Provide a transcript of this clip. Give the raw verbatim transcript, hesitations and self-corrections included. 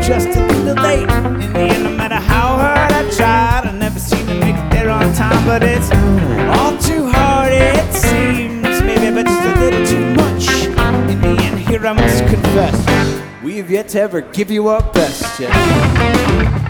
just a little late. In the end, no matter how hard I tried, I never seem to make it there on time. But it's all too hard, it seems, maybe, but just a little too much. In the end, here I must confess, we have yet to ever give you our best, yeah.